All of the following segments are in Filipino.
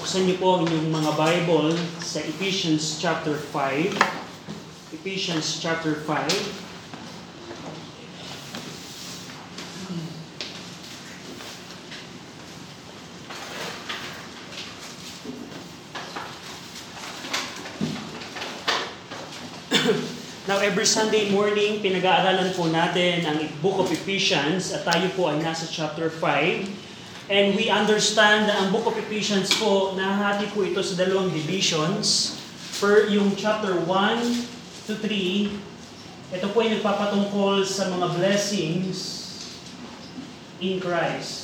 buksan niyo po ang inyong mga Bible sa Ephesians chapter 5. Ephesians chapter 5. Now, every Sunday morning, pinag-aaralan po natin ang Book of Ephesians at tayo po ay nasa chapter 5. And we understand na ang Book of Ephesians po, nahati po ito sa dalawang divisions. Yung chapter 1 to 3, ito po ay nagpapatungkol sa mga blessings in Christ.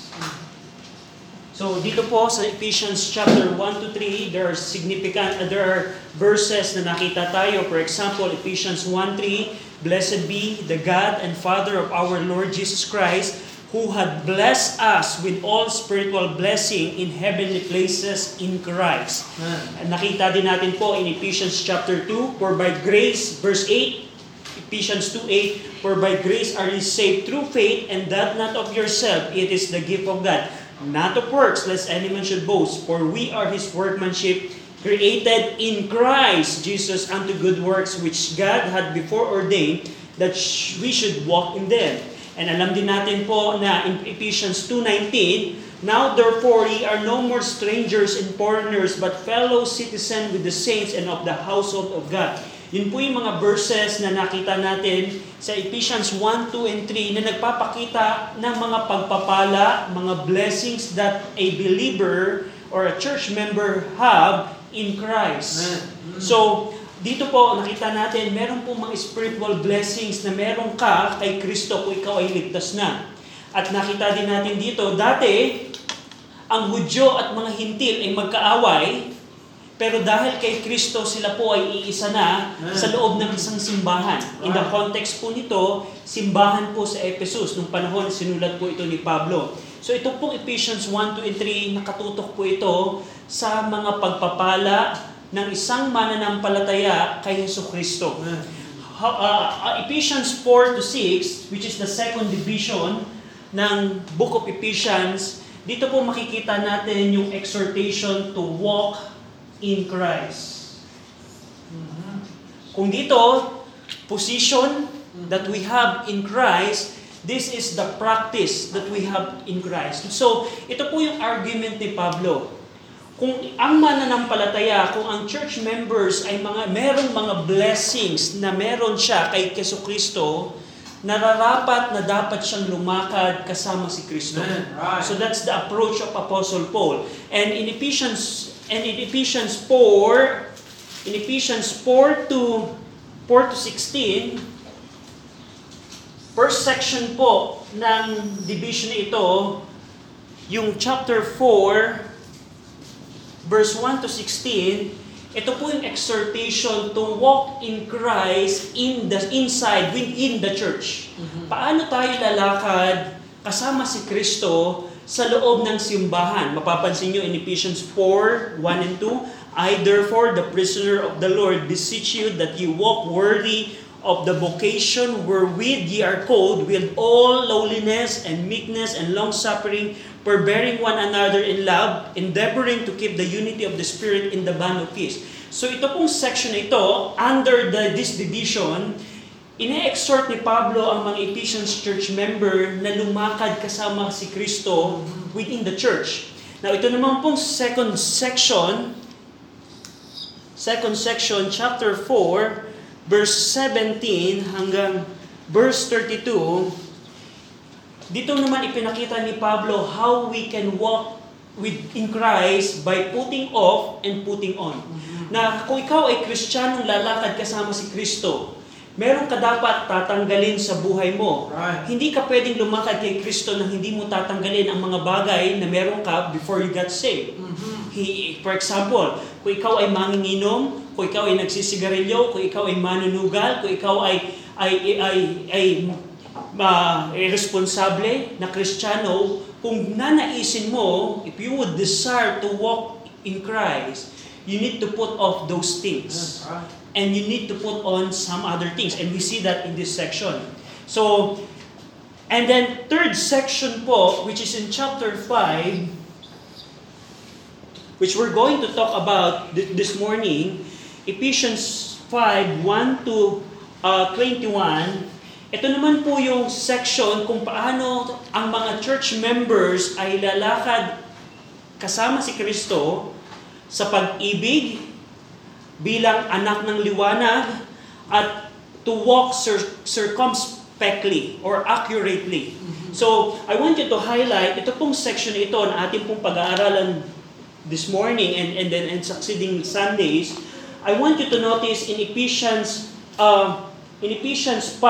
So dito po sa Ephesians chapter 1 to 3, there are verses na nakita tayo. For example, Ephesians 1:3, "Blessed be the God and Father of our Lord Jesus Christ, who had blessed us with all spiritual blessing in heavenly places in Christ." Nakita din natin po in Ephesians chapter 2, "For by grace," verse 8, Ephesians 2:8, "For by grace are ye saved through faith, and that not of yourself, it is the gift of God. Not of works, lest any man should boast. For we are His workmanship, created in Christ Jesus unto good works, which God had before ordained that we should walk in them." And alam din natin po na in Ephesians 2:19, "Now therefore ye are no more strangers and foreigners, but fellow citizens with the saints and of the household of God." Yun po yung mga verses na nakita natin sa Ephesians 1, 2, and 3 na nagpapakita ng mga pagpapala, mga blessings that a believer or a church member have in Christ. So, dito po nakita natin, meron po mga spiritual blessings na meron ka kay Kristo kung ikaw ay ligtas na. At nakita din natin dito, dati, ang Hudyo at mga Hintil ay magkaaway, pero dahil kay Kristo, sila po ay iisa na sa loob ng isang simbahan. In the context po nito, simbahan po sa Ephesus, nung panahon sinulat po ito ni Pablo. So ito pong Ephesians 1, 2, and 3, nakatutok po ito sa mga pagpapala ng isang mananampalataya kay Jesucristo. Ephesians 4 to 6, which is the second division ng Book of Ephesians, dito po makikita natin yung exhortation to walk in Christ. Kung dito, position that we have in Christ, this is the practice that we have in Christ. So, ito po yung argument ni Pablo. Kung ang mananampalataya, kung ang church members ay merong mga blessings na meron siya kay Jesucristo, nararapat na dapat siyang lumakad kasama si Kristo. Right. So that's the approach of Apostle Paul. And in Ephesians 4 to 16, first section po ng division ito, yung chapter 4, verse 1 to 16, ito po yung exhortation to walk in Christ inside, within the church. Paano tayo lalakad kasama si Kristo sa loob ng simbahan? Mapapansin nyo in Ephesians 4, 1 and 2, "I therefore, the prisoner of the Lord, beseech you that ye walk worthy of the vocation wherewith ye are called, with all lowliness and meekness and long-suffering, forbearing one another in love, endeavoring to keep the unity of the Spirit in the bond of peace." So ito pong section na ito, under this division, ine-exhort ni Pablo ang mga Ephesians church member na lumakad kasama si Kristo within the church. Now ito naman pong second section, chapter 4, verse 17 hanggang verse 32, dito naman ipinakita ni Pablo how we can walk in Christ by putting off and putting on. Na kung ikaw ay Kristiyanong lalakad kasama si Kristo, meron ka dapat tatanggalin sa buhay mo. Right. Hindi ka pwedeng lumakad kay Kristo nang hindi mo tatanggalin ang mga bagay na meron ka before you got saved. For example, kung ikaw ay manginginom, kung ikaw ay nagsisigarilyo, kung ikaw ay manunugal, kung ikaw ay responsable na Kristiyano, kung nanaisin mo, if you would desire to walk in Christ, you need to put off those things. And you need to put on some other things. And we see that in this section. So, and then third section po, which is in chapter 5, which we're going to talk about this morning, Ephesians 5:1 to 21. Ito naman po yung section kung paano ang mga church members ay lalakad kasama si Kristo sa pag-ibig bilang anak ng liwanag at to walk circumspectly or accurately. So, I want you to highlight ito pong section ito na ating pong pag-aaralan this morning and then in succeeding Sundays. I want you to notice in Ephesians 5,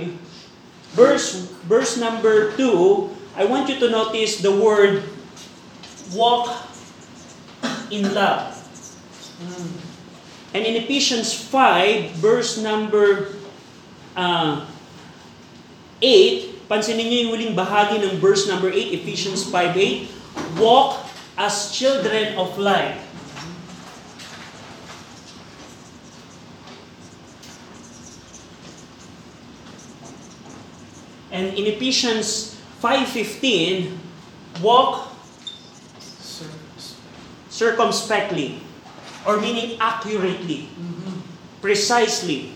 verse number 2, I want you to notice the word walk in love. And in Ephesians 5, verse number 8, pansinin niyo yung huling bahagi ng verse number 8, Ephesians 5:8, walk as children of light. And in Ephesians 5:15, walk circumspectly, or meaning accurately, precisely.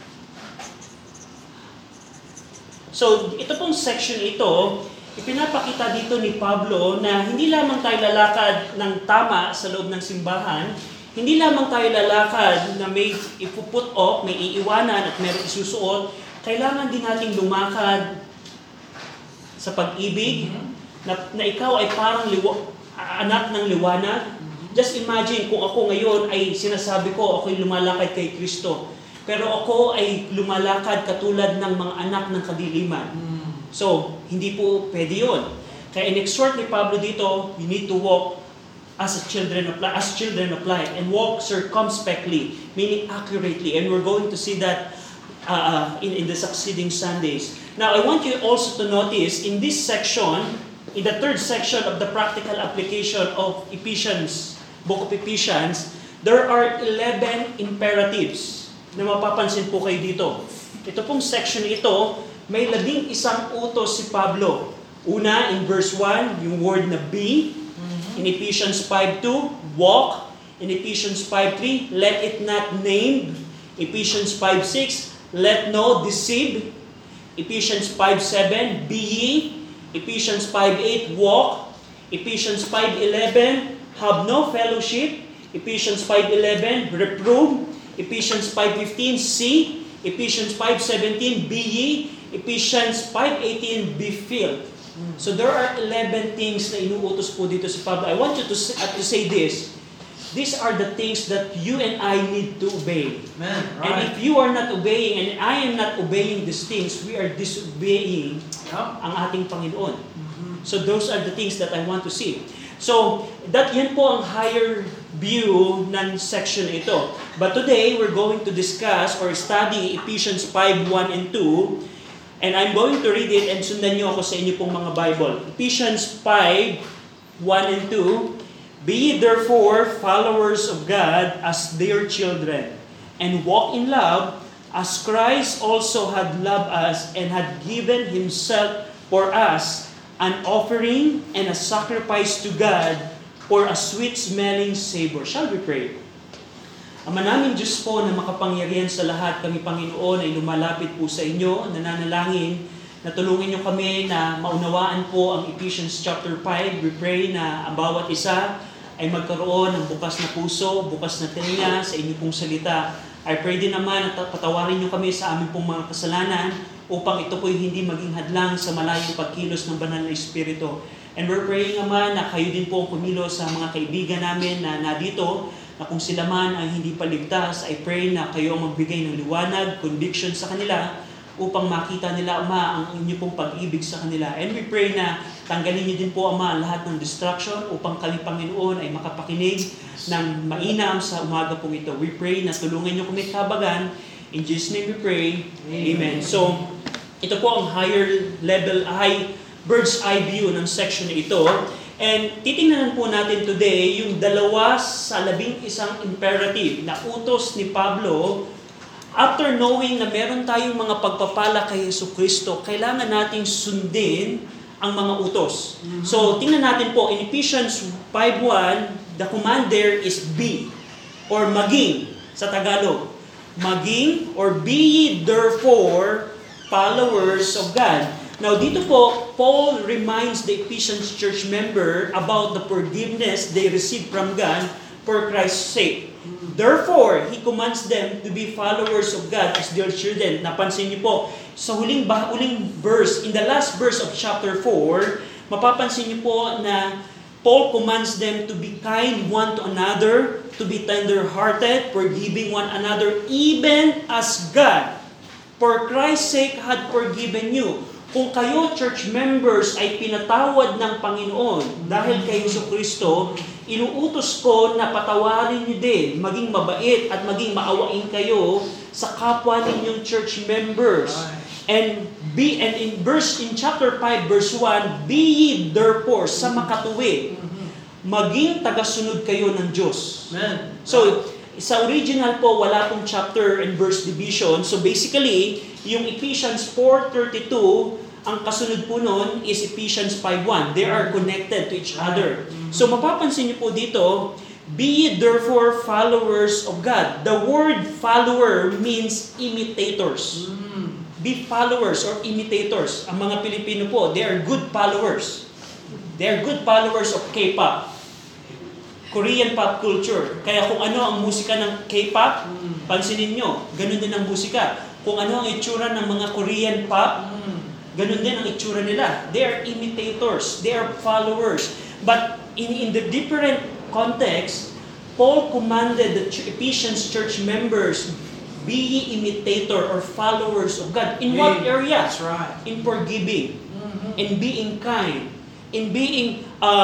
So, ito pong section ito, ipinapakita dito ni Pablo na hindi lamang tayo lalakad ng tama sa loob ng simbahan, hindi lamang tayo lalakad na may ipuput off, may iiwanan at meron isusuot. Kailangan din nating lumakad sa pag-ibig na ikaw ay parang anak ng liwanag. Just imagine kung ako ngayon ay sinasabi ko ako'y lumalakad kay Kristo. Pero ako ay lumalakad katulad ng mga anak ng kadiliman. So, hindi po pwede yun. Kaya in-exhort ni Pablo dito, you need to walk as children of light and walk circumspectly, meaning accurately. And we're going to see that in the succeeding Sundays. Now, I want you also to notice in this section, in the third section of the practical application of book of Ephesians, there are 11 imperatives na mapapansin po kayo dito. Ito pong section ito, may 11 utos si Pablo. Una, in verse 1, yung word na be. In Ephesians 5:2, walk. In Ephesians 5:3, let it not named. Ephesians 5:6, let no deceive. Ephesians 5:7, be ye. Ephesians 5:8, walk. Ephesians 5:11, have no fellowship. Ephesians 5:11, reprove. Ephesians 5:15, see. Ephesians 5:17, be ye. Ephesians 5:18, be filled. So there are 11 things na inuutos po dito si Pablo. I want you to say this. These are the things that you and I need to obey. Amen. Right. And if you are not obeying, and I am not obeying these things, we are disobeying ang ating Panginoon. So those are the things that I want to see. So, yan po ang higher view ng section ito. But today, we're going to discuss or study Ephesians 5:1 and 2. And I'm going to read it and sundan niyo ako sa inyo pong mga Bible. Ephesians 5:1 and 2. Be ye therefore followers of God as dear children, and walk in love, as Christ also had loved us and had given Himself for us, an offering and a sacrifice to God for a sweet-smelling savor. Shall we pray? Ama namin Diyos po na makapangyarihan sa lahat, kami Panginoon ay lumalapit po sa inyo, nananalangin na tulungan niyo kami na maunawaan po ang Ephesians chapter 5. We pray na ang bawat isa ay magkaroon ng bukas na puso, bukas na tenga sa inyong pong salita. I pray din naman na patawarin niyo kami sa aming pong mga kasalanan upang ito po'y hindi maging hadlang sa malayong pagkilos ng banal na Espiritu. And we're praying naman na kayo din po ang kumilos sa mga kaibigan namin na nadito, na kung sila man ay hindi paligtas, I pray na kayo ang magbigay ng liwanag, conviction sa kanila, upang makita nila, Ama, ang inyo pong pag-ibig sa kanila. And we pray na tanggalin niyo din po, Ama, lahat ng distraction upang kami, Panginoon, ay makapakinig ng mainam sa umaga pong ito. We pray na tulungan niyo kami kabagan. In Jesus' name we pray. Amen. So, ito po ang higher level, bird's eye view ng section na ito. And titingnan po natin today yung 2 sa 11 imperative na utos ni Pablo. After knowing na meron tayong mga pagpapala kay Jesucristo, kailangan nating sundin ang mga utos. So, tingnan natin po, in Ephesians 5:1, The command there is be or maging sa Tagalog. Maging or be ye therefore followers of God. Now dito po, Paul reminds the Ephesians church member about the forgiveness they received from God for Christ's sake. Therefore, he commands them to be followers of God as dear children. Napansin niyo po, sa huling verse, in the last verse of chapter 4, mapapansin niyo po na Paul commands them to be kind one to another, to be tender-hearted, forgiving one another, even as God, for Christ's sake, had forgiven you. Kung kayo, church members, ay pinatawad ng Panginoon dahil kay Jesucristo, inuutos ko na patawarin niyo din, maging mabait at maging maawain kayo sa kapwa ninyong church members. And in chapter 5 verse 1, be ye therefore sa makatuwid, maging tagasunod kayo ng Diyos. Amen. So, sa original po, wala pong chapter and verse division. So basically, yung Ephesians 4:32, ang kasunod po nun is Ephesians 5:1. They are connected to each other. So mapapansin niyo po dito, be ye therefore followers of God. The word follower means imitators. Be followers or imitators. Ang mga Pilipino po, they are good followers. They are good followers of K-pop. Korean pop culture. Kaya kung ano ang musika ng K-pop, pansinin nyo, ganun din ang musika. Kung ano ang itsura ng mga Korean pop, ganun din ang itsura nila. They are imitators. They are followers. But in the different context, Paul commanded the Ephesians church members, be ye imitator or followers of God. In what area? That's right. In forgiving, in being kind, in being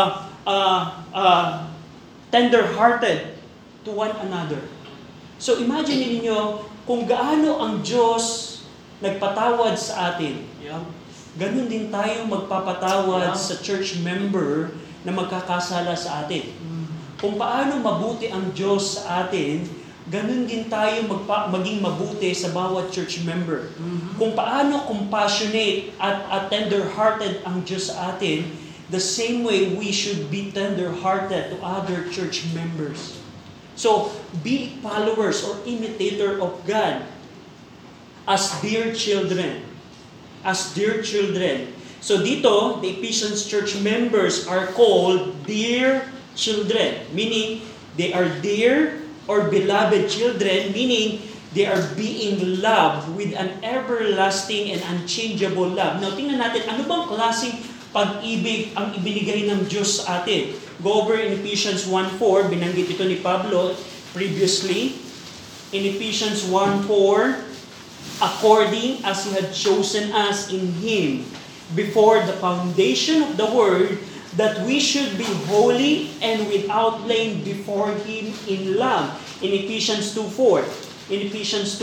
tender-hearted to one another. So imagine niyo kung gaano ang Diyos nagpatawad sa atin. Yeah. Ganun din tayo magpapatawad sa church member na magkakasala sa atin. Kung paano mabuti ang Diyos sa atin, ganun din tayo maging mabuti sa bawat church member. Kung paano compassionate at tender-hearted ang Diyos sa atin, the same way we should be tender-hearted to other church members. So, be followers or imitator of God as dear children. As dear children. So dito, the Ephesians church members are called dear children, meaning they are dear or beloved children, meaning they are being loved with an everlasting and unchangeable love. Now, tingnan natin, ano bang klaseng pag-ibig ang ibinigay ng Diyos sa atin? Go over in Ephesians 1:4, binanggit ito ni Pablo previously. In Ephesians 1:4, according as He had chosen us in Him before the foundation of the world, that we should be holy and without blame before Him in love. In Ephesians 2:4, Ephesians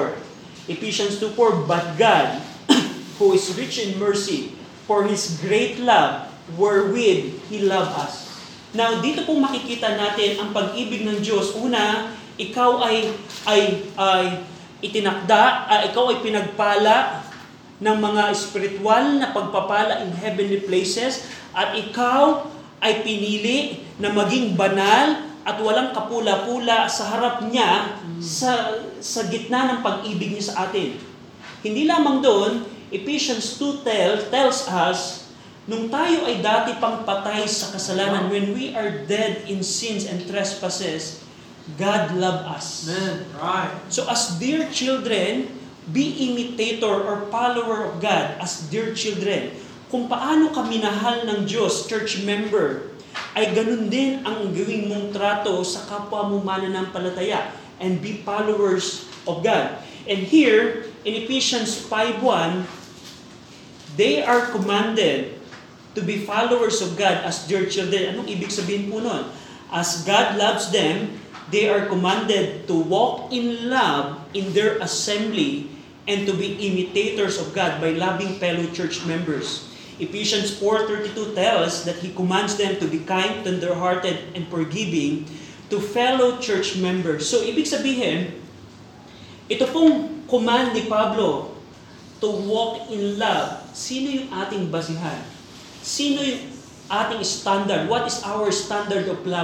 2:4, but God, who is rich in mercy, for His great love, wherewith He loved us. Now, dito po makikita natin ang pag-ibig ng Diyos. Una, ikaw ay itinakda, ikaw ay pinagpala ng mga spiritual na pagpapala in heavenly places, at ikaw ay pinili na maging banal at walang kapula-pula sa harap niya sa gitna ng pag-ibig niya sa atin. Hindi lamang doon, Ephesians 2 tells us, nung tayo ay dati pang patay sa kasalanan, when we are dead in sins and trespasses, God loved us. Amen. Right. So as dear children, be imitator or follower of God as dear children. Kung paano ka minahal ng Diyos, church member, ay ganun din ang gawing mong trato sa kapwa mo mananampalataya, and be followers of God. And here, in Ephesians 5:1, they are commanded to be followers of God as dear children. Anong ibig sabihin po nun? As God loves them, they are commanded to walk in love in their assembly and to be imitators of God by loving fellow church members. Ephesians 4:32 tells that He commands them to be kind, tender-hearted, and forgiving to fellow church members. So, ibig sabihin, ito pong command ni Pablo to walk in love. Sino yung ating basihan? Sino yung ating standard? What is our standard of loving?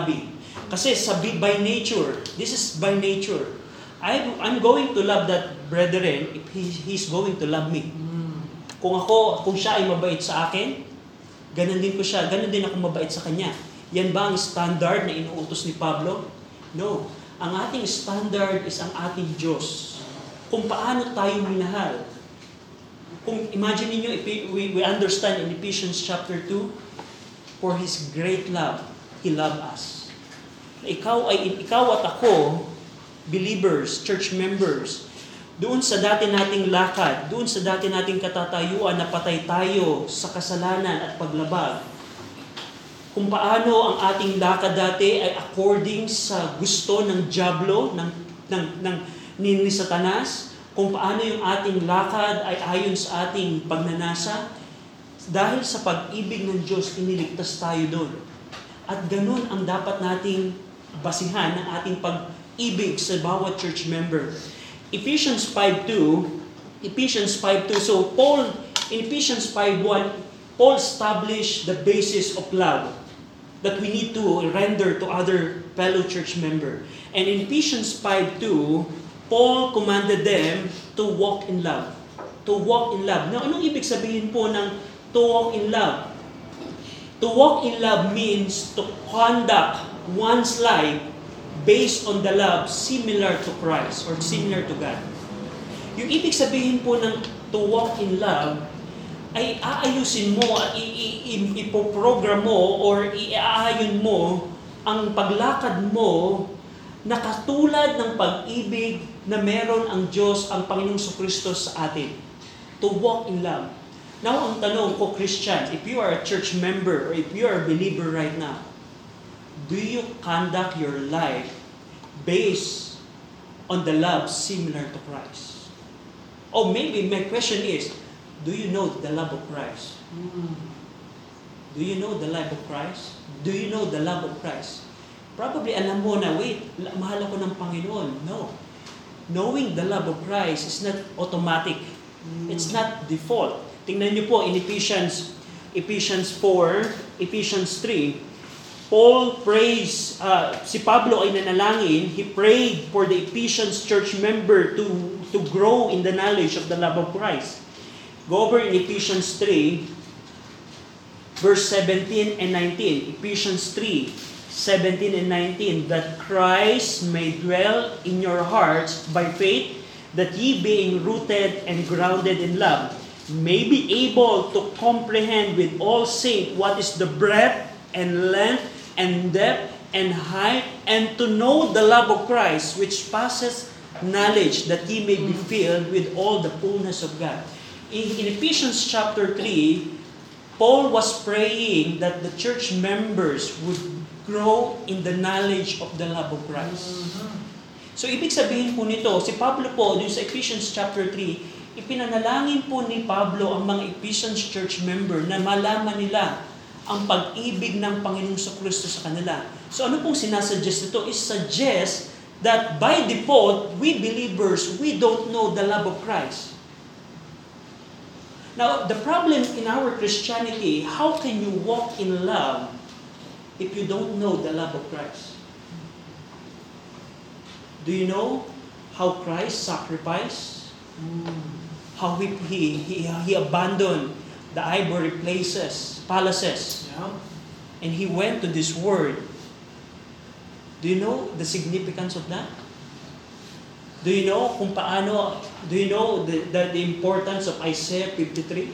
Kasi by nature, this is by nature. I'm going to love that brethren if he's going to love me. Kung siya ay mabait sa akin, ganun din ako mabait sa kanya. Yan ba ang standard na inuutos ni Pablo? No. Ang ating standard is ang ating Diyos. Kung paano tayo minahal. Kung imagine niyo, we understand in Ephesians chapter 2, for His great love, He loved us. Ikaw at ako, believers, church members, doon sa dati nating lakad, doon sa dati nating katatayuan na patay tayo sa kasalanan at paglabag, kung paano ang ating lakad dati ay according sa gusto ng dyablo, ni Satanas, kung paano yung ating lakad ay ayon sa ating pagnanasa, dahil sa pag-ibig ng Diyos, iniligtas tayo doon. At ganun ang dapat nating basihan ng ating pag-ibig sa bawat church member. Ephesians 5:2, so Paul, in Ephesians 5:1, Paul established the basis of love that we need to render to other fellow church member. And in Ephesians 5:2, Paul commanded them to walk in love. To walk in love. Now, anong ibig sabihin po ng to walk in love? To walk in love means to conduct one's life based on the love similar to Christ or similar to God. Yung ibig sabihin po ng to walk in love ay aayusin mo at ipoprogram mo or iaayon mo ang paglakad mo na katulad ng pag-ibig na meron ang Diyos, ang Panginoong Kristo sa atin. To walk in love. Now, ang tanong ko, Christians, if you are a church member or if you are a believer right now, do you conduct your life based on the love similar to Christ? Or maybe my question is, do you know the love of Christ? Do you know the love of Christ? Do you know the love of Christ? Probably alam mo na, wait, mahal ako ng Panginoon. No. Knowing the love of Christ is not automatic. It's not default. Tingnan niyo po in Ephesians 4, Ephesians 3, Paul prays, si Pablo ay nanalangin, he prayed for the Ephesians church member to grow in the knowledge of the love of Christ. Go over in Ephesians 3, verse 17 and 19. Ephesians 3, 17 and 19. That Christ may dwell in your hearts by faith, that ye being rooted and grounded in love, may be able to comprehend with all saints what is the breadth and length and depth and height, and to know the love of Christ, which passes knowledge, that ye may be filled with all the fullness of God. In Ephesians chapter 3, Paul was praying that the church members would grow in the knowledge of the love of Christ. So, ibig sabihin po nito, si Pablo po, dun sa Ephesians chapter 3, ipinanalangin po ni Pablo ang mga Ephesians church member na malaman nila ang pag-ibig ng Panginoong Kristo sa kanila. So, ano pong sinasuggest nito? Is suggest that by default, we believers, we don't know the love of Christ. Now, the problem in our Christianity, how can you walk in love if you don't know the love of Christ? Do you know how Christ sacrificed? How he abandoned the ivory palaces, and he went to this world. Do you know the significance of that? Do you know kung paano? Do you know the importance of Isaiah 53?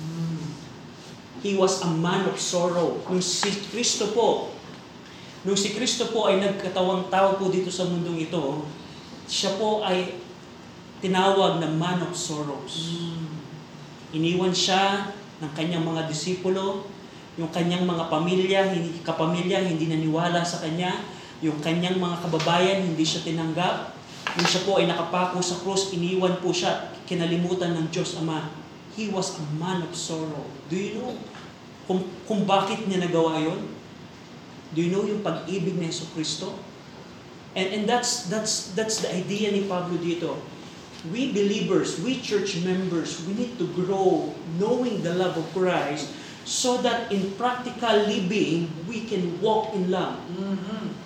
He was a man of sorrow. Nung si Kristo po ay nagkatawang tao po dito sa mundong ito, siya po ay tinawag na man of sorrows. Iniwan siya ng kanyang mga disipulo, yung kanyang mga kapamilya hindi naniwala sa kanya, yung kanyang mga kababayan hindi siya tinanggap. Nung siya po ay nakapako sa krus, iniwan po siya, kinalimutan ng Diyos Ama. He was a man of sorrow. Do you know kung bakit niya nagawa yon? Do you know yung pag-ibig ni Jesucristo? And that's the idea ni Pablo dito. We believers, we church members, we need to grow knowing the love of Christ so that in practical living, we can walk in love.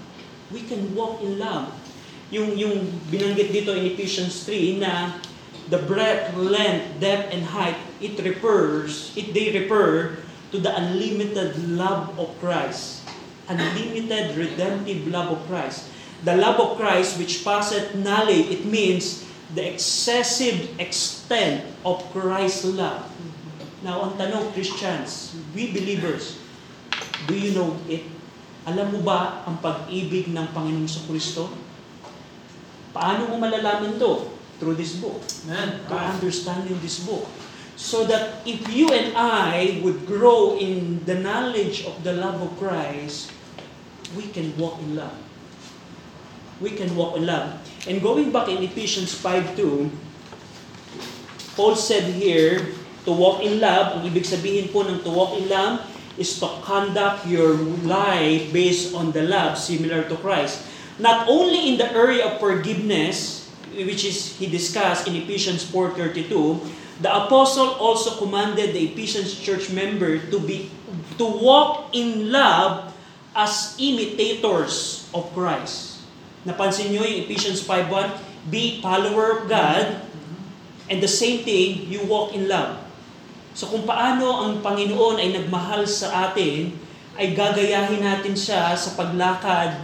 we can walk in love. Yung binanggit dito in Ephesians 3 na the breadth, length, depth, and height, they refer to the unlimited love of Christ. Unlimited redemptive love of Christ. The love of Christ which passeth knowledge, it means the excessive extent of Christ's love. Now, ang tanong, Christians, we believers, do you know it? Alam mo ba ang pag-ibig ng Panginoong Kristo? Paano mo malalaman to? Through this book. Amen. To understanding this book. So that if you and I would grow in the knowledge of the love of Christ, we can walk in love. We can walk in love. And going back in Ephesians 5:2, Paul said here, to walk in love, ang ibig sabihin po ng to walk in love is to conduct your life based on the love similar to Christ. Not only in the area of forgiveness, which is he discussed in Ephesians 4:32, the apostle also commanded the Ephesians church member to walk in love as imitators of Christ. Napansin niyo yung Ephesians 5:1, be follower of God, and the same thing, you walk in love. So kung paano ang Panginoon ay nagmahal sa atin, ay gagayahin natin siya sa paglakad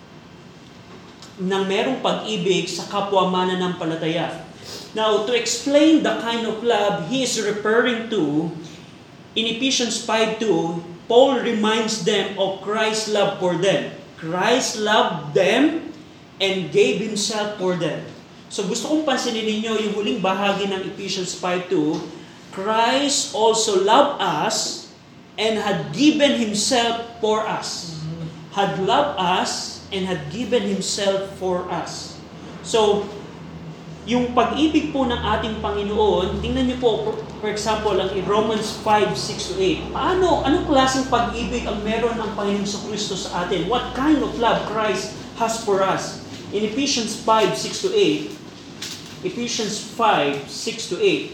ng merong pag-ibig sa kapwa mananampalataya. Now, to explain the kind of love he is referring to, in Ephesians 5:2, Paul reminds them of Christ's love for them. Christ loved them and gave Himself for them. So gusto kong pansinin ninyo yung huling bahagi ng Ephesians 5:2, Christ also loved us and had given Himself for us. Had loved us and had given Himself for us. So, yung pag-ibig po ng ating Panginoon, tingnan niyo po, for example, ang Romans 5:6-8. Anong klaseng pag-ibig ang meron ng Panginoon sa Kristo sa atin? What kind of love Christ has for us? In Ephesians 5:6-8, Ephesians 5:6-8,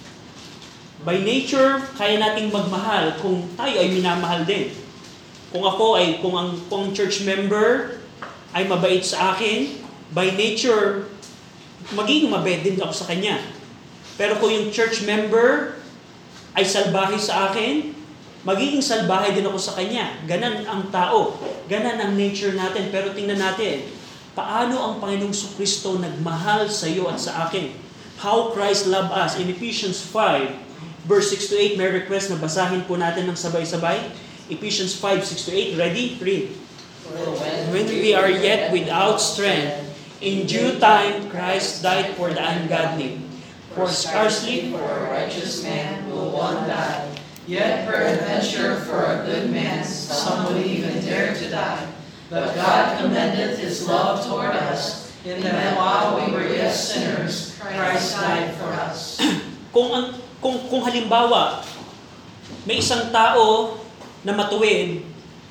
by nature, kaya nating magmahal kung tayo ay minamahal din. Kung ang church member ay mabait sa akin, by nature, magiging mabait din ako sa kanya. Pero kung yung church member ay salbahe sa akin, magiging salbahe din ako sa kanya. Ganan ang tao. Ganan ang nature natin. Pero tingnan natin, paano ang Panginoong Kristo nagmahal sa iyo at sa akin? How Christ loved us. In Ephesians 5, verse 6-8, may request na basahin po natin ng sabay-sabay. Ephesians 5:6-8, ready? Read. When we are yet without strength, in due time Christ died for the ungodly. For scarcely for a righteous man will one die, yet peradventure for a good man some would even dare to die. But God commendeth His love toward us, in that while we were yet sinners, Christ died for us. Kung halimbawa, may isang tao na matuwid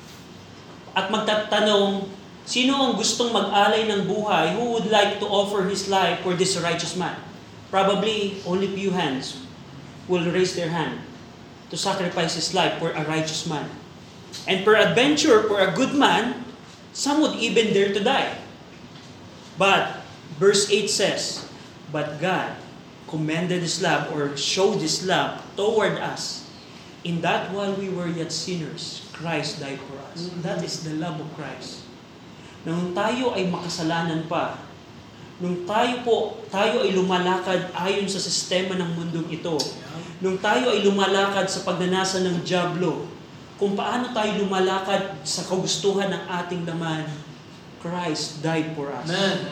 at magtatanong, sino ang gustong mag-alay ng buhay? Who would like to offer his life for this righteous man? Probably only few hands will raise their hand to sacrifice his life for a righteous man. And peradventure, for a good man, some would even dare to die. But, verse 8 says, but God commended His love or showed His love toward us, in that while we were yet sinners, Christ died for us. That is the love of Christ. Nung tayo ay makasalanan pa, nung tayo ay lumalakad ayon sa sistema ng mundong ito, nung tayo ay lumalakad sa pagnanasa ng dyablo, kung paano tayo lumalakad sa kagustuhan ng ating laman, Christ died for us. Amen.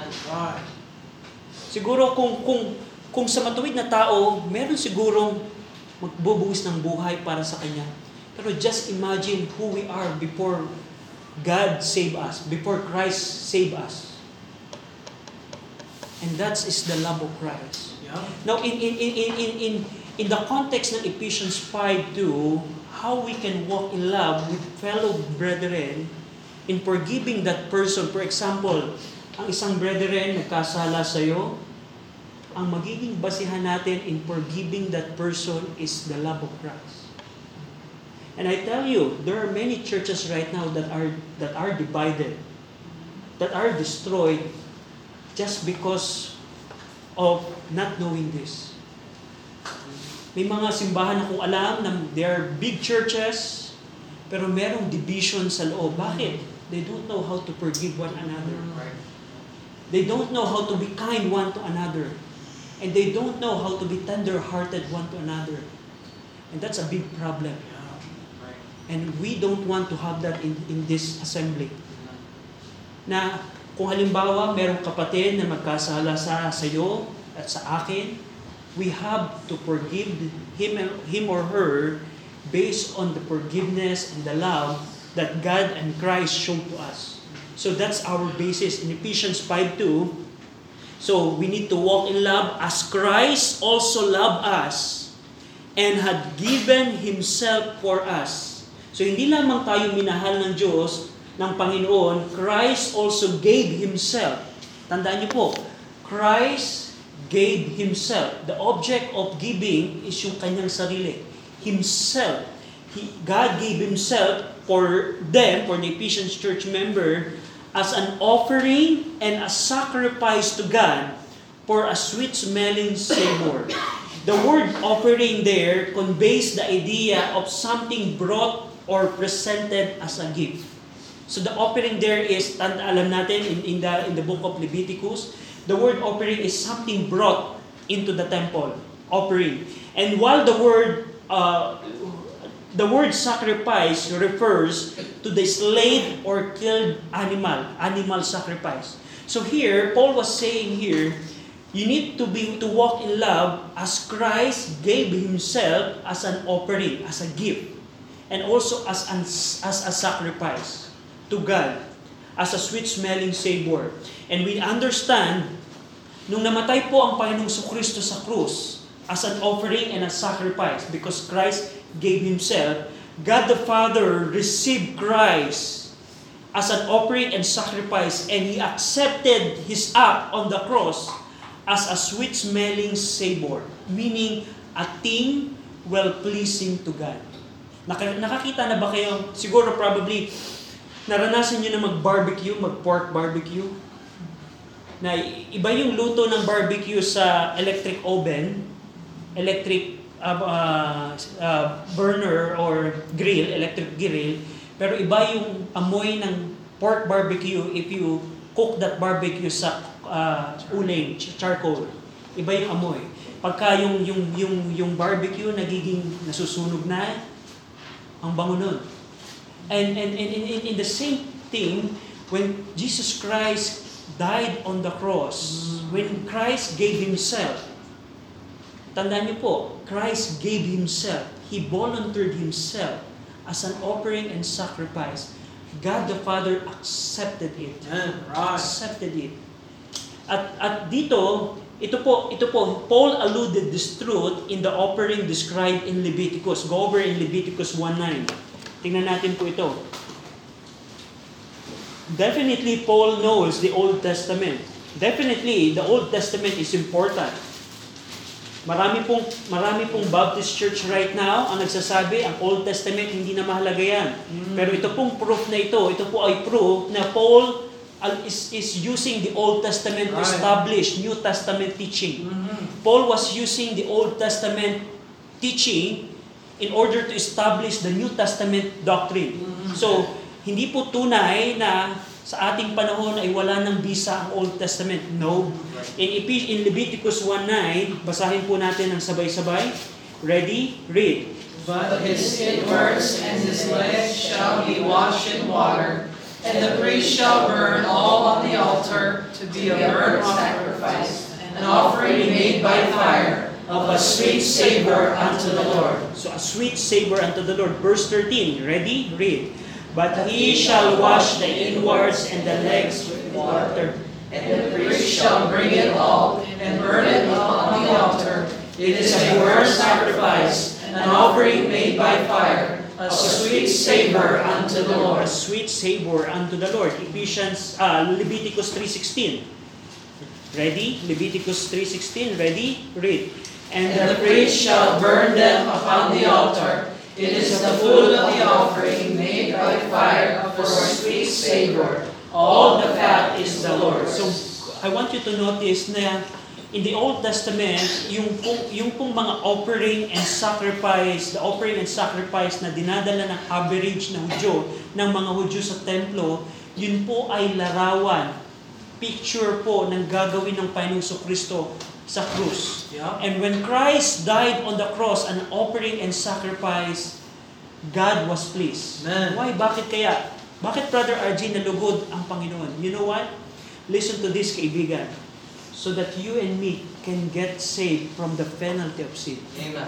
Siguro kung sa matuwid na tao, meron sigurong magbubuwis ng buhay para sa kanya. Pero just imagine who we are before God save us, before Christ save us. And that is the love of Christ. Yeah. Now in the context ng Ephesians 5:2, how we can walk in love with fellow brethren in forgiving that person. For example, ang isang brethren nagkasala sa iyo, ang magiging basihan natin in forgiving that person is the love of Christ. And I tell you, there are many churches right now that are divided. that are destroyed just because of not knowing this. May mga simbahan akong alam na they are big churches, pero merong division sa loob. Bakit? They don't know how to forgive one another. They don't know how to be kind one to another. And they don't know how to be tender-hearted one to another. And that's a big problem. And we don't want to have that in this assembly. Na kung halimbawa merong kapatid na magkasala sa iyo at sa akin, we have to forgive him or her based on the forgiveness and the love that God and Christ showed to us. So that's our basis in Ephesians 5:2. So we need to walk in love as Christ also loved us and had given Himself for us. So hindi lamang tayo minahal ng Diyos, ng Panginoon, Christ also gave Himself. Tandaan niyo po, Christ gave Himself. The object of giving is yung kanyang sarili. Himself. God gave Himself for them, for the Ephesians church member, as an offering and a sacrifice to God for a sweet-smelling savor. The word offering there conveys the idea of something brought or presented as a gift. So the offering there is, alam natin in the book of Leviticus, the word offering is something brought into the temple, offering. And while the word sacrifice refers to the slayed or killed animal sacrifice. So here, Paul was saying here, you need to walk in love as Christ gave Himself as an offering, as a gift, and also as a sacrifice to God, as a sweet-smelling savor. And we understand, nung namatay po ang Panginoong Kristo sa krus, as an offering and a sacrifice, because Christ gave Himself, God the Father received Christ as an offering and sacrifice, and He accepted His act on the cross as a sweet-smelling savor, meaning a thing well-pleasing to God. Nakakita na ba kayo, siguro probably, naranasan nyo na mag-pork barbecue? Na iba yung luto ng barbecue sa electric oven, electric burner or grill, electric grill, pero iba yung amoy ng pork barbecue if you cook that barbecue sa uling, charcoal. Iba yung amoy. Pagka yung barbecue nagiging nasusunog na, ang bango nun. And in the same thing, when Jesus Christ died on the cross, when Christ gave Himself, tandaan niyo po, Christ gave Himself. He volunteered Himself as an offering and sacrifice. God the Father accepted it. Accepted it. At dito, ito po, Paul alluded this truth in the offering described in Leviticus. Go over in Leviticus 1:9. Tingnan natin po ito. Definitely, Paul knows the Old Testament. Definitely, the Old Testament is important. Marami pong Baptist church right now ang nagsasabi, ang Old Testament hindi na mahalaga yan. Pero ito pong proof na ito po ay proof na Paul is using the Old Testament to establish New Testament teaching. Paul was using the Old Testament teaching in order to establish the New Testament doctrine. So, hindi po tunay na sa ating panahon ay wala ng bisa ang Old Testament. No. In Leviticus 1:9, basahin po natin ang sabay-sabay. Ready? Read. But his inwards and his legs shall be washed in water, and the priest shall burn all on the altar to be a burnt sacrifice, an offering made by fire, of a sweet savor unto the Lord. So a sweet savor unto the Lord. Verse 13. Ready? Read. But he shall wash the inwards and the legs with water, and the priest shall bring it all and burn it upon the altar. It is a burnt sacrifice, an offering made by fire, a sweet savor unto the Lord. A sweet savor unto the Lord. Leviticus 3:16. Ready? Leviticus 3:16. Ready? Read. And the priest shall burn them upon the altar. It is the food of the offering made by fire for a sweet savor, All the fat is the Lord's. So, I want you to notice na in the Old Testament, yung pong mga offering and sacrifice, the offering and sacrifice na dinadala ng average na Hudyo, ng mga Hudyo sa templo, yun po ay larawan, picture po ng gagawin ng Panginoong Kristo sa krus. Yeah. And when Christ died on the cross, an offering and sacrifice, God was pleased. Amen. Why? Bakit kaya? Bakit, Brother RJ, nalugod ang Panginoon? You know what? Listen to this, kaibigan. So that you and me can get saved from the penalty of sin. Amen.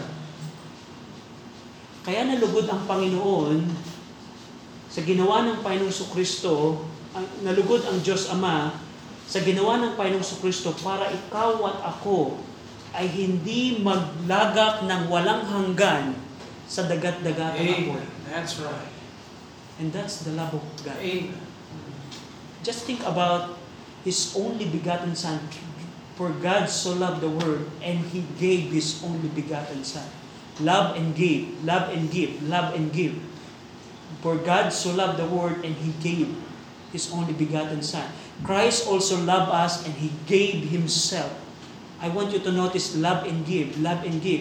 Kaya nalugod ang Panginoon sa ginawa ng Panginoong Kristo, nalugod ang Diyos Ama sa ginawa ng Panginoong Kristo para ikaw at ako ay hindi maglagak ng walang hanggan sa dagat-dagatan ng apoy. That's right. And that's the love of God. Amen. Just think about His only begotten Son. For God so loved the world, and He gave His only begotten Son. Love and give, love and give, love and give. For God so loved the world, and He gave His only begotten Son. Christ also loved us, and He gave Himself. I want you to notice love and give. Love and give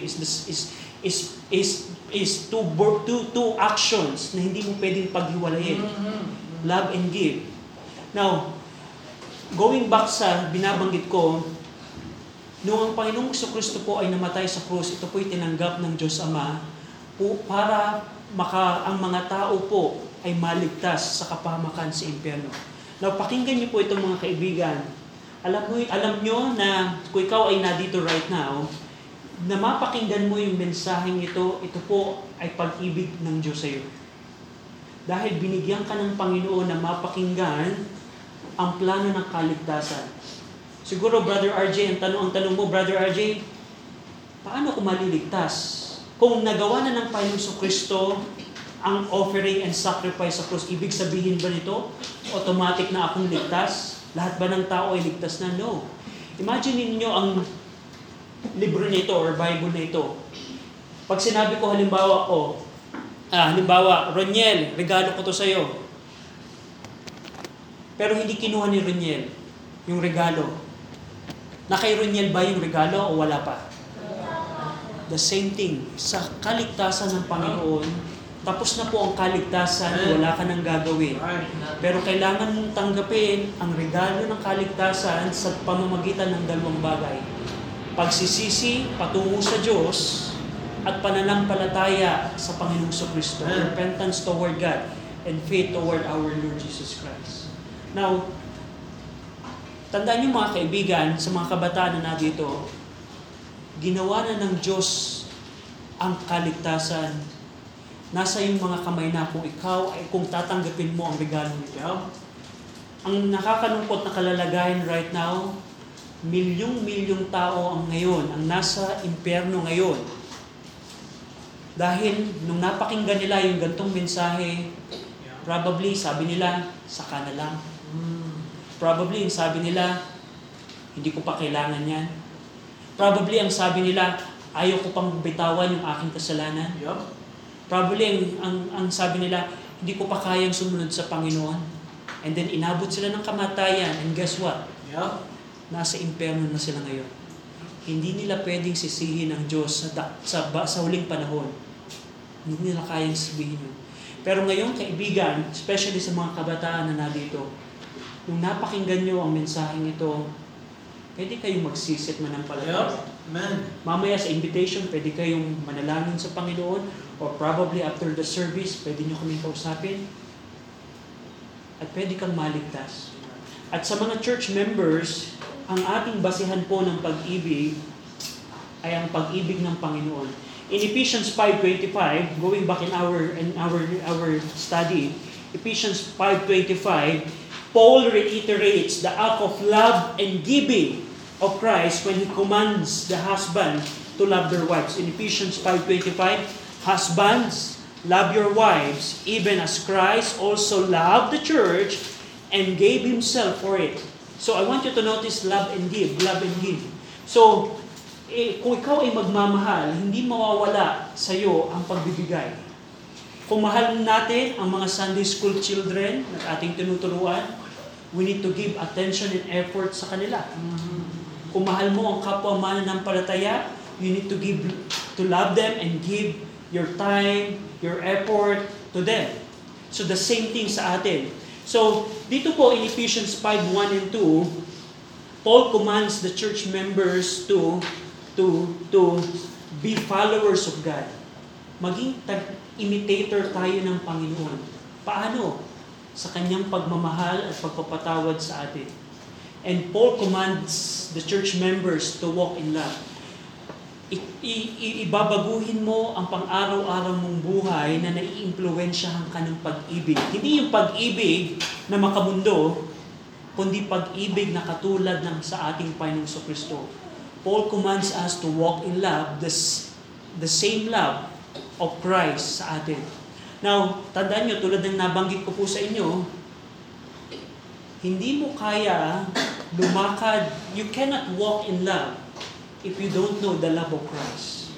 is two actions na hindi mo pwedeng paghiwalayin. Love and give. Now, going back sa binabanggit ko, noong ang Panginoong Kristo po ay namatay sa krus, ito po ay tinanggap ng Diyos Ama po para ang mga tao po ay maligtas sa kapahamakan sa impyerno. Now, pakinggan niyo po itong mga kaibigan. Alam nyo na kung ikaw ay nandito right now, na mapakinggan mo yung mensaheng ito po ay pag-ibig ng Diyos sa iyo. Dahil binigyan ka ng Panginoon na mapakinggan ang plano ng kaligtasan. Siguro, Brother RJ, ang tanong mo, Brother RJ, paano ko maliligtas? Kung nagawa na ng Panginoong Kristo ang offering and sacrifice sa cross, ibig sabihin ba nito, automatic na akong ligtas? Lahat ba ng tao ay ligtas na? No. Imagine niyo ang libro nito or Bible na ito. Pag sinabi ko halimbawa, Roniel, regalo ko to sa'yo. Pero hindi kinuha ni Roniel yung regalo. Na kay Roniel ba yung regalo o wala pa? The same thing. Sa kaligtasan ng Panginoon, tapos na po ang kaligtasan, wala ka nang gagawin. Pero kailangan mong tanggapin ang regalo ng kaligtasan sa pamamagitan ng dalawang bagay. Pagsisisi, patungo sa Diyos, at pananampalataya sa Panginoong Kristo. Repentance toward God and faith toward our Lord Jesus Christ. Now, tandaan niyo mga kaibigan, sa mga kabataan na dito, ginawa na ng Diyos ang kaligtasan. Nasa iyong mga kamay na kung tatanggapin mo ang regalo nito. Ang nakakalungkot na kalalagayan right now, milyong tao ang nasa impyerno ngayon. Dahil nung napakinggan nila yung gantong mensahe, probably sabi nila, saka na lang. Probably ang sabi nila, hindi ko pa kailangan yan. Probably ang sabi nila, ayaw ko pang bitawan yung aking kasalanan. Probably ang sabi nila, hindi ko pa kayang sumunod sa Panginoon. And then inabot sila ng kamatayan. And guess what? Nasa impyerno na sila ngayon. Hindi nila pwedeng sisihin ang Diyos sa huling panahon. Hindi nila kayang sabihin yun. Pero ngayon, kaibigan, especially sa mga kabataan na nandito, nung napakinggan nyo ang mensaheng ito, pwede kayong magsisit manampalataya. Amen. Mamaya sa invitation, pwede kayong manalangin sa Panginoon, or probably after the service, pwede nyo kaming kausapin. At pwede kang maligtas. At sa mga church members, ang ating basihan po ng pag-ibig ay ang pag-ibig ng Panginoon. In Ephesians 5:25, going back in our study, Ephesians 5:25, Paul reiterates the act of love and giving of Christ when he commands the husband to love their wives. In Ephesians 5:25, husbands, love your wives, even as Christ also loved the church and gave himself for it. So I want you to notice love and give, love and give. So, kung ikaw ay magmamahal, hindi mawawala sa iyo ang pagbibigay. Kung mahal natin ang mga Sunday school children na ating tinuturuan, we need to give attention and effort sa kanila. Kung mahal mo ang kapwa mananampalataya, you need to love them and give your time, your effort to them. So the same thing sa atin. So dito po in Ephesians 5:1 and 2, Paul commands the church members to be followers of God. Maging imitator tayo ng Panginoon. Paano? Sa kanyang pagmamahal at pagpapatawad sa atin. And Paul commands the church members to walk in love. Ibabaguhin mo ang pang-araw-araw mong buhay na naiimpluwensyahan ka ng pag-ibig. Hindi yung pag-ibig na makamundo, kundi pag-ibig na katulad ng sa ating Panginoong Kristo. Paul commands us to walk in love, the same love of Christ sa atin. Now, tandaan nyo, tulad ng nabanggit ko po sa inyo, hindi mo kaya lumakad, you cannot walk in love if you don't know the love of Christ.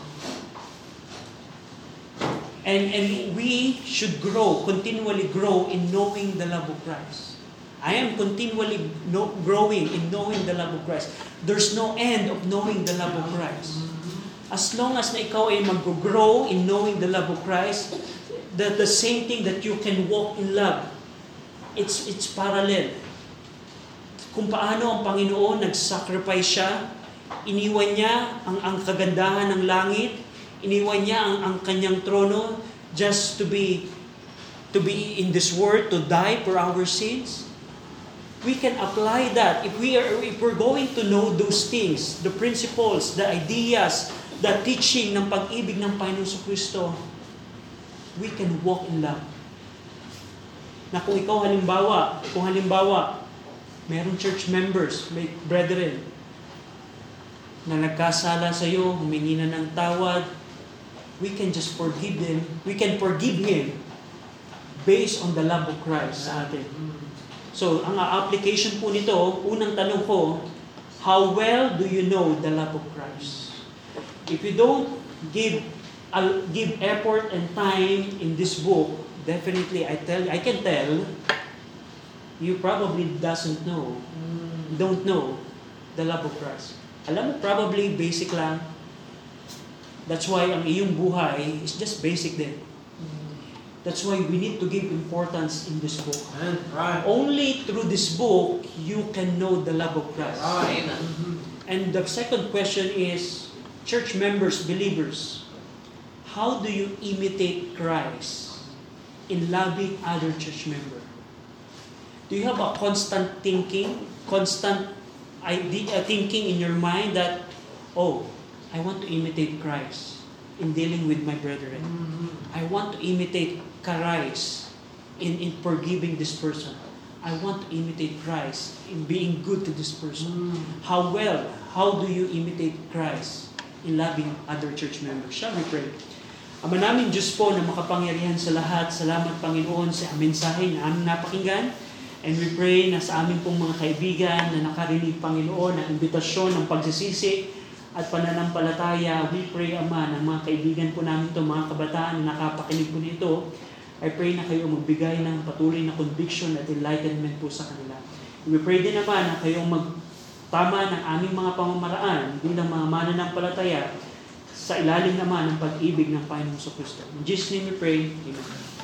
And we should continually grow in knowing the love of Christ. I am continually growing in knowing the love of Christ. There's no end of knowing the love of Christ. As long as na ikaw ay mag-grow in knowing the love of Christ, the same thing that you can walk in love, it's parallel. Kung paano ang Panginoon nag-sacrifice siya, iniwan niya ang kagandahan ng langit, iniwan niya ang kanyang trono just to be in this world, to die for our sins. We can apply that if we're going to know those things, the principles, the ideas, the teaching ng pag-ibig ng Panginoon Kristo, we can walk in love. Na kung halimbawa, mayroong church members, may brethren, na nagkasala sa iyo, humingi na ng tawad, we can just forgive them. We can forgive him based on the love of Christ sa atin. So, ang application po nito, unang tanong ko, how well do you know the love of Christ? If you don't give effort and time in this book, definitely I can tell, you probably don't know the love of Christ. Alam mo, probably basic lang. That's why ang iyong buhay is just basic din. That's why we need to give importance in this book. Right. Only through this book, you can know the love of Christ. Right. And the second question is, church members, believers, how do you imitate Christ in loving other church members? Do you have a constant thinking in your mind that, oh, I want to imitate Christ in dealing with my brethren. I want to imitate Christ in forgiving this person. I want to imitate Christ in being good to this person. How do you imitate Christ in loving other church members? Shall we pray? Ama namin Diyos po na makapangyarihan sa lahat, salamat Panginoon sa mensahe na aming napakinggan. And we pray na sa aming pong mga kaibigan na nakarinig Panginoon ng imbitasyon ng pagsisisi at pananampalataya, we pray Ama ng mga kaibigan po namin ito, mga kabataan na nakapakinig po nito, I pray na kayo magbigay ng patuloy na conviction at enlightenment po sa kanila. We pray din naman na kayong magtama ng aming mga pamamaraan bilang mga mananampalataya sa ilalim naman ng pag-ibig ng Panginoon Kristo. In Jesus' name we pray. Amen.